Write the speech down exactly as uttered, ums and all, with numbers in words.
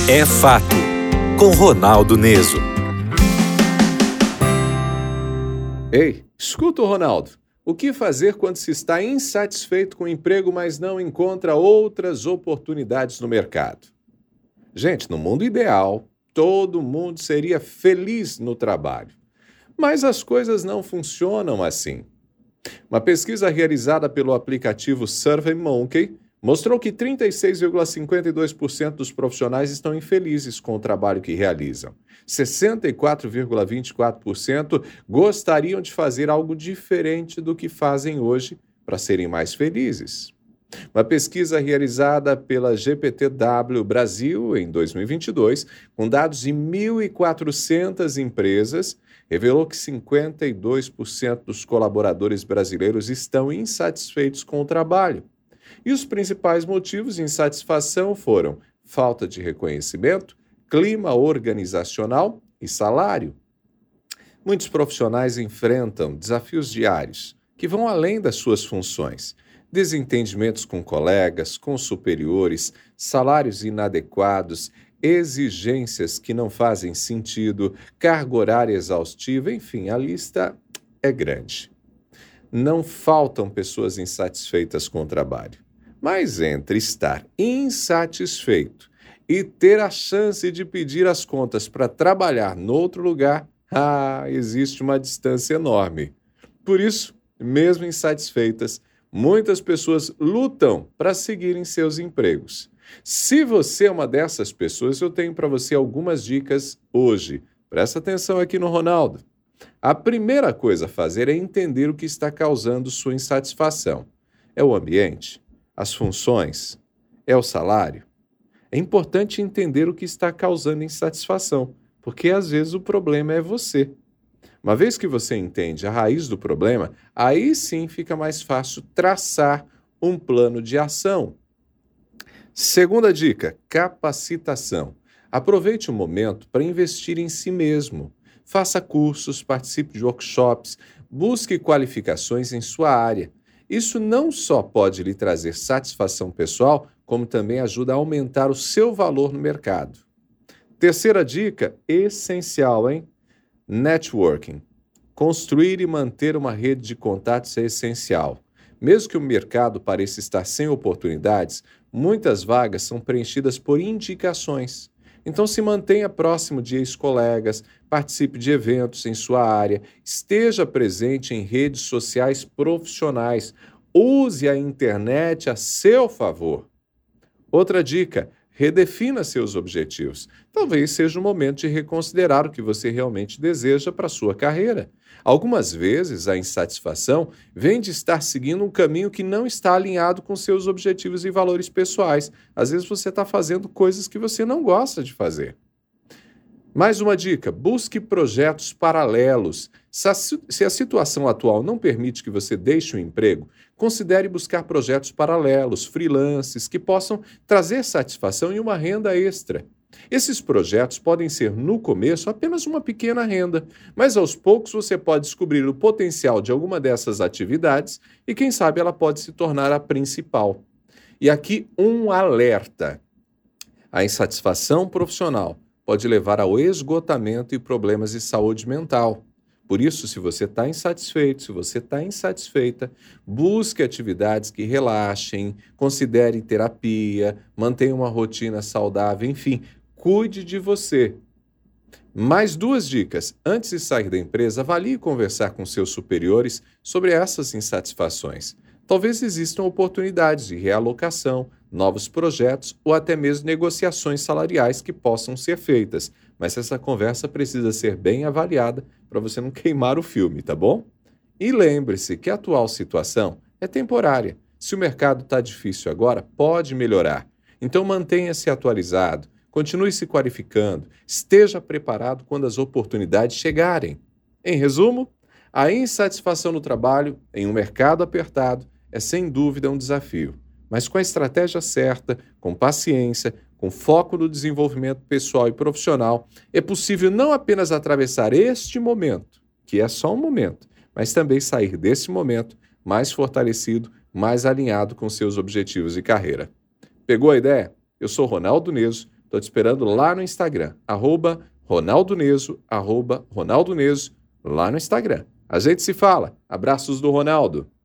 É Fato, com Ronaldo Neso. Ei, escuta o Ronaldo. O que fazer quando se está insatisfeito com o emprego, mas não encontra outras oportunidades no mercado? Gente, no mundo ideal, todo mundo seria feliz no trabalho. Mas as coisas não funcionam assim. Uma pesquisa realizada pelo aplicativo SurveyMonkey mostrou que trinta e seis vírgula cinquenta e dois por cento dos profissionais estão infelizes com o trabalho que realizam. sessenta e quatro vírgula vinte e quatro por cento gostariam de fazer algo diferente do que fazem hoje para serem mais felizes. Uma pesquisa realizada pela G P T W Brasil em dois mil e vinte e dois, com dados de mil e quatrocentas empresas, revelou que cinquenta e dois por cento dos colaboradores brasileiros estão insatisfeitos com o trabalho. E os principais motivos de insatisfação foram falta de reconhecimento, clima organizacional e salário. Muitos profissionais enfrentam desafios diários que vão além das suas funções. Desentendimentos com colegas, com superiores, salários inadequados, exigências que não fazem sentido, carga horária exaustiva, enfim, a lista é grande. Não faltam pessoas insatisfeitas com o trabalho, mas entre estar insatisfeito e ter a chance de pedir as contas para trabalhar no outro lugar, ah, existe uma distância enorme. Por isso, mesmo insatisfeitas, muitas pessoas lutam para seguirem seus empregos. Se você é uma dessas pessoas, eu tenho para você algumas dicas hoje. Presta atenção aqui no Ronaldo. A primeira coisa a fazer é entender o que está causando sua insatisfação. É o ambiente? As funções? É o salário? É importante entender o que está causando insatisfação, porque às vezes o problema é você. Uma vez que você entende a raiz do problema, aí sim fica mais fácil traçar um plano de ação. Segunda dica, capacitação. Aproveite o momento para investir em si mesmo. Faça cursos, participe de workshops, busque qualificações em sua área. Isso não só pode lhe trazer satisfação pessoal, como também ajuda a aumentar o seu valor no mercado. Terceira dica, essencial, hein? Networking. Construir e manter uma rede de contatos é essencial. Mesmo que o mercado pareça estar sem oportunidades, muitas vagas são preenchidas por indicações. Então se mantenha próximo de ex-colegas, participe de eventos em sua área, esteja presente em redes sociais profissionais, use a internet a seu favor. Outra dica, redefina seus objetivos. Talvez seja o momento de reconsiderar o que você realmente deseja para a sua carreira. Algumas vezes a insatisfação vem de estar seguindo um caminho que não está alinhado com seus objetivos e valores pessoais. Às vezes você está fazendo coisas que você não gosta de fazer. Mais uma dica, busque projetos paralelos. Se a, se a situação atual não permite que você deixe o emprego, considere buscar projetos paralelos, freelances, que possam trazer satisfação e uma renda extra. Esses projetos podem ser, no começo, apenas uma pequena renda, mas aos poucos você pode descobrir o potencial de alguma dessas atividades e, quem sabe, ela pode se tornar a principal. E aqui um alerta. A insatisfação profissional pode levar ao esgotamento e problemas de saúde mental. Por isso, se você está insatisfeito, se você está insatisfeita, busque atividades que relaxem, considere terapia, mantenha uma rotina saudável, enfim, cuide de você. Mais duas dicas. Antes de sair da empresa, avalie conversar com seus superiores sobre essas insatisfações. Talvez existam oportunidades de realocação, novos projetos ou até mesmo negociações salariais que possam ser feitas. Mas essa conversa precisa ser bem avaliada para você não queimar o filme, tá bom? E lembre-se que a atual situação é temporária. Se o mercado está difícil agora, pode melhorar. Então mantenha-se atualizado, continue se qualificando, esteja preparado quando as oportunidades chegarem. Em resumo, a insatisfação no trabalho, em um mercado apertado, é sem dúvida um desafio. Mas com a estratégia certa, com paciência, com foco no desenvolvimento pessoal e profissional, é possível não apenas atravessar este momento, que é só um momento, mas também sair desse momento mais fortalecido, mais alinhado com seus objetivos de carreira. Pegou a ideia? Eu sou Ronaldo Neso, Tô te esperando lá no Instagram, arroba Ronaldo Neso, arroba Ronaldo Neso, lá no Instagram. A gente se fala. Abraços do Ronaldo.